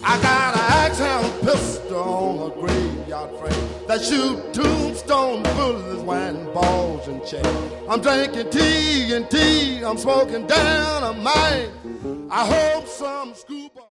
I got an axe-handle pistol on a graveyard frame that shoot tombstone bullets when balls and chain. I'm drinking tea and tea, I'm smoking down a mine. I hope some scuba